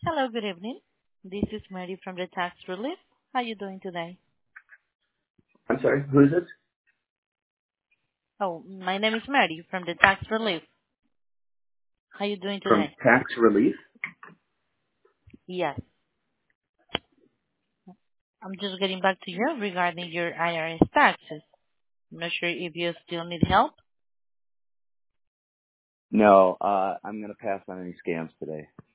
Hello, good evening. This is Mary from the Tax Relief. How are you doing today? I'm sorry, who is this? Oh, my name is Mary from the Tax Relief. How are you doing From today? tax relief? Yes. I'm just getting back to you regarding your IRS taxes. I'm not sure if you still need help. No, I'm going to pass on any scams today.